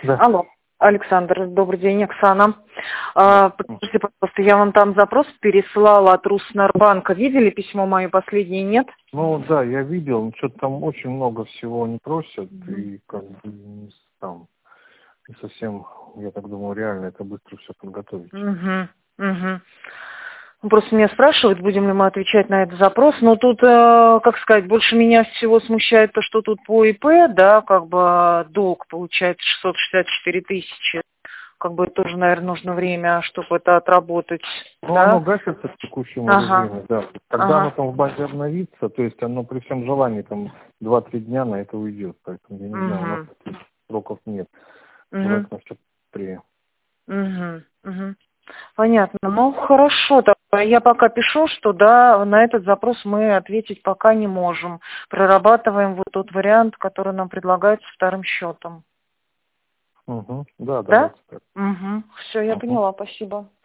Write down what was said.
Да. Алло, Александр, добрый день, Оксана. Да. Подскажите, пожалуйста, я вам там запрос пересылала от Руснарбанка. Видели письмо мое последнее, нет? Ну да, я видел, что-то там очень много всего они просят, и как бы там не совсем, я так думаю, реально это быстро все подготовить. Угу. Просто меня спрашивают, будем ли мы отвечать на этот запрос. Но тут, как сказать, больше меня всего смущает то, что тут по ИП, да, как бы долг получается 664 тысячи. Как бы тоже, наверное, нужно время, чтобы это отработать. Ну, Да? оно гасится в текущем Ага. режиме, да. Когда оно там в базе обновится, то есть оно при всем желании там 2-3 дня на это уйдет. Поэтому я не знаю, у нас таких сроков нет. Желательно, чтобы быстрее. Угу. Понятно. Ну, хорошо. Тогда я пока пишу, что да, на этот запрос мы ответить пока не можем. Прорабатываем вот тот вариант, который нам предлагается вторым счетом. Угу. Да, Да? давайте так. Угу. Все, я Угу. поняла. Спасибо.